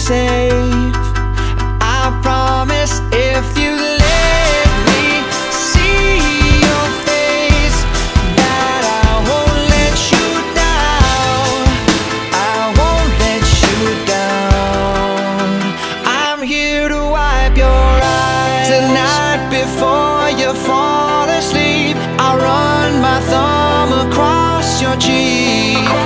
safe. I promise if you let me see your face that I won't let you down. I won't let you down. I'm here to wipe your eyes. Tonight before you fall asleep, I'll run my thumb across your cheek.